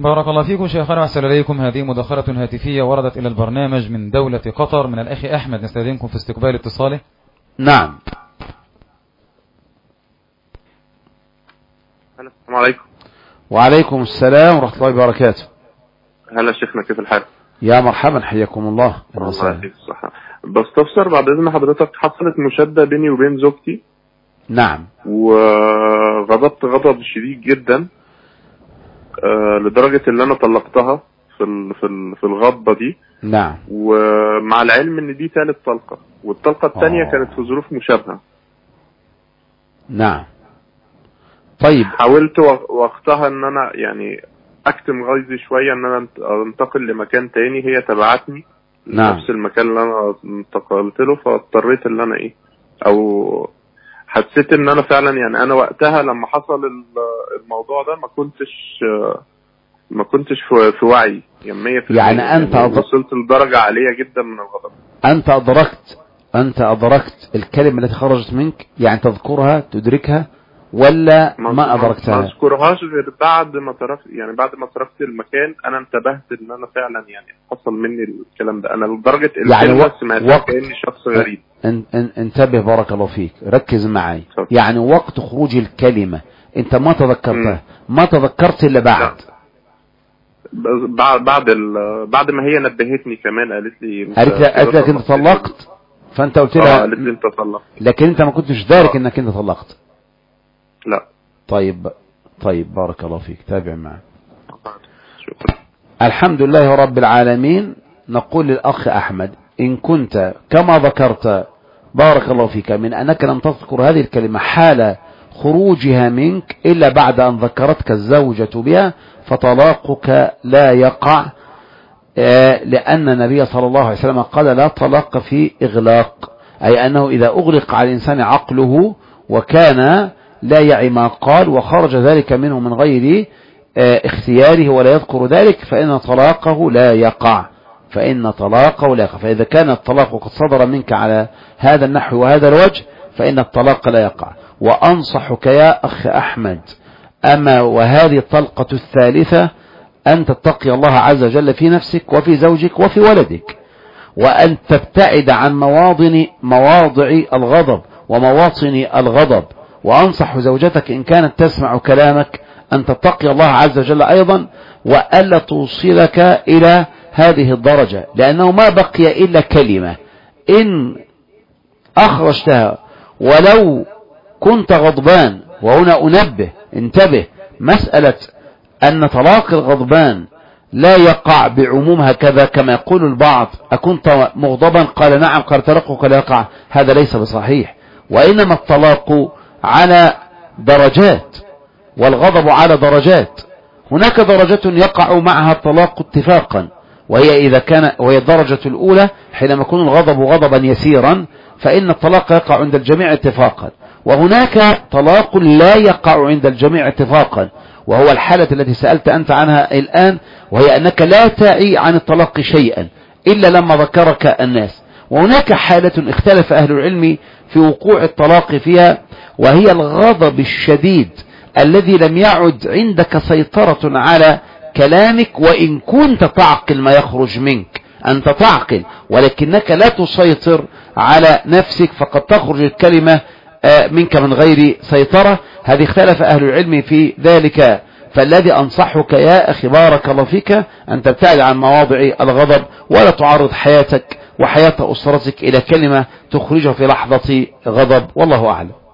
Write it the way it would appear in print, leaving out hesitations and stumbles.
بارك الله فيكم شيخنا وأحسن إليكم. هذه مداخلة هاتفية وردت إلى البرنامج من دولة قطر من الأخ أحمد، نستأذنكم في استقبال اتصاله. نعم. السلام عليكم. وعليكم السلام ورحمة الله وبركاته. هلا شيخنا، كيف الحال؟ يا مرحبا، حياكم الله. الله يعطيك الصحة. بستفسر بعد إذن حضرتك، حصلت مشادة بيني وبين زوجتي. نعم. وغضبت غضب شديد جدا لدرجة ان انا طلقتها في الغضبة دي. نعم. ومع العلم ان دي ثالث طلقة، والطلقة الثانية كانت في ظروف مشابهة. نعم. طيب، حاولت وقتها ان انا يعني اكتم غيظي شوية، ان انا انتقل لمكان تاني. هي تبعتني نعم. نفس المكان اللي انا انتقلت له، فاضطريت ان انا او حسيت ان انا فعلا يعني انا وقتها لما حصل الموضوع ده ما كنتش في وعي يعني 100%. يعني انت وصلت لدرجة عالية جدا من الغضب. انت ادركت الكلمة التي خرجت منك، يعني تذكرها تدركها ولا ما ادركتها؟ ما اذكرهاش غير بعد ما تركت المكان. انا انتبهت ان انا فعلا يعني حصل مني الكلام ده. انا لدرجة يعني سمعتها كأني شخص غريب. انتبه، بارك الله فيك، ركز معي. يعني وقت خروج الكلمة انت ما تذكرتها، ما تذكرت الا بعد. بعد ما هي نبهتني كمان، قالت لك انت طلقت، فانت قلت لها قالت لي انت طلقت، لكن انت ما كنتش دارك انك انت طلقت. لا. طيب بارك الله فيك، تابع معي. شكرا. الحمد لله رب العالمين. نقول للأخ أحمد، إن كنت كما ذكرت بارك الله فيك من أنك لم تذكر هذه الكلمة حال خروجها منك إلا بعد أن ذكرتك الزوجة بها، فطلاقك لا يقع، لأن النبي صلى الله عليه وسلم قال لا طلاق في إغلاق، أي أنه إذا أغلق على الإنسان عقله وكان لا يعي ما قال وخرج ذلك منه من غير اختياره ولا يذكر ذلك، فإن طلاقه لا يقع. فإذا كان الطلاق قد صدر منك على هذا النحو وهذا الوجه فإن الطلاق لا يقع. وأنصحك يا أخ أحمد، أما وهذه الطلقة الثالثة، أن تتقي الله عز وجل في نفسك وفي زوجك وفي ولدك، وأن تبتعد عن مواضع الغضب ومواطن الغضب. وأنصح زوجتك إن كانت تسمع كلامك أن تتقي الله عز وجل أيضا، وألا توصلك إلى هذه الدرجة، لأنه ما بقي إلا كلمة إن أخرجتها ولو كنت غضبان. وهنا انتبه، مسألة أن طلاق الغضبان لا يقع بعموم هكذا كما يقول البعض، أكنت مغضبا؟ قال نعم، قال طلاقك لا يقع، هذا ليس بصحيح. وإنما الطلاق على درجات، والغضب على درجات. هناك درجة يقع معها الطلاق اتفاقا، وهي الدرجة الأولى حينما يكون الغضب غضبا يسيرا فإن الطلاق يقع عند الجميع اتفاقا. وهناك طلاق لا يقع عند الجميع اتفاقا، وهو الحالة التي سألت أنت عنها الآن، وهي أنك لا تعي عن الطلاق شيئا إلا لما ذكرك الناس. وهناك حالة اختلف أهل العلم في وقوع الطلاق فيها، وهي الغضب الشديد الذي لم يعد عندك سيطرة على كلامك، وإن كنت تعقل ما يخرج منك، أنت تعقل ولكنك لا تسيطر على نفسك، فقد تخرج الكلمة منك من غير سيطرة. هذه اختلف أهل العلم في ذلك. فالذي أنصحك يا أخي بارك الله فيك أن تبتعد عن مواضع الغضب، ولا تعرض حياتك وحياة أسرتك إلى كلمة تخرجها في لحظة غضب، والله أعلم.